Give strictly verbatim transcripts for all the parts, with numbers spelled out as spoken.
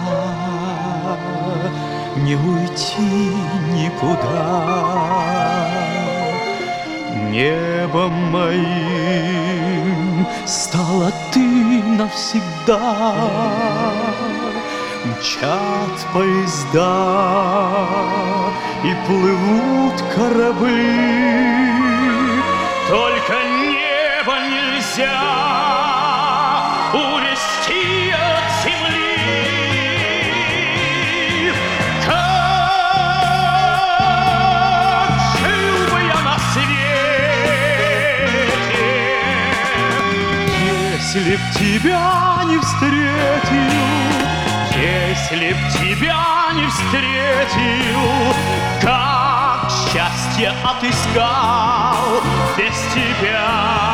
не уйти никуда. Небом моим стала ты навсегда. Мчат поезда и плывут корабли, только небо нельзя увести от земли. Как жил бы я на свете, если б тебя не встретил, если б тебя не встретил, как счастье отыскал без тебя.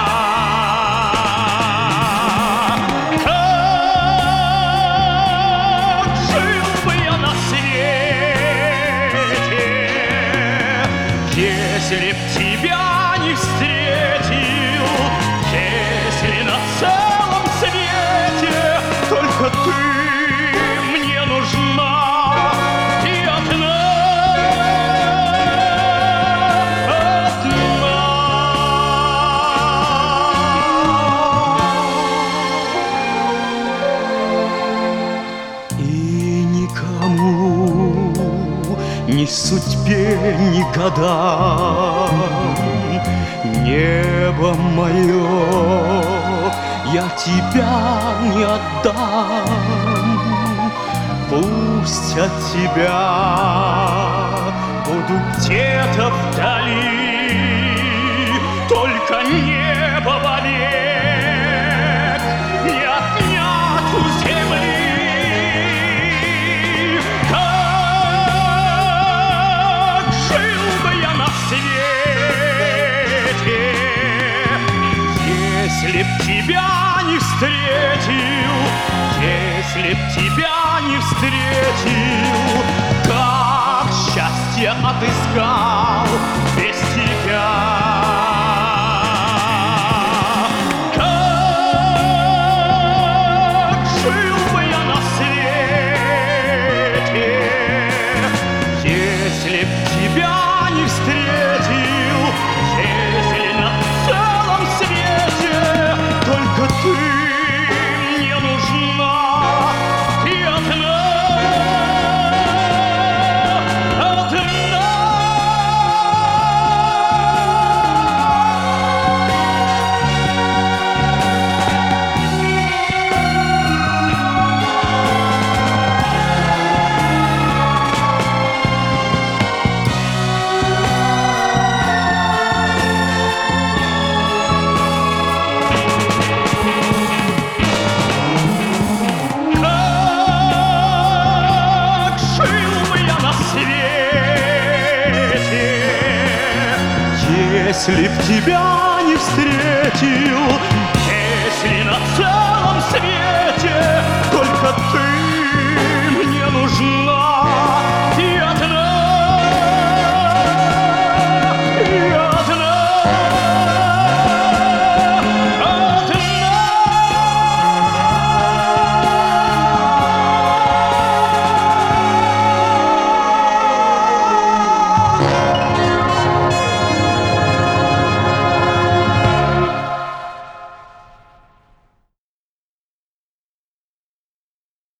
Как жил бы я на свете, если б тебя не встретил, если на целом свете только ты мне нужна, и одна, одна. И никому, ни судьбе, ни годам, небо мое, я тебя не отдам. Пусть от тебя буду где-то вдали, только небо вовек не отнять у земли. Как жил бы я на свете, если б тебя не встретил, если б тебя не встретил, как счастье отыскал без тебя. Как жил бы я на свете, если б тебя не встретил, если на целом свете только ты мне нужна, и одна, одна. Если б тебя не встретил,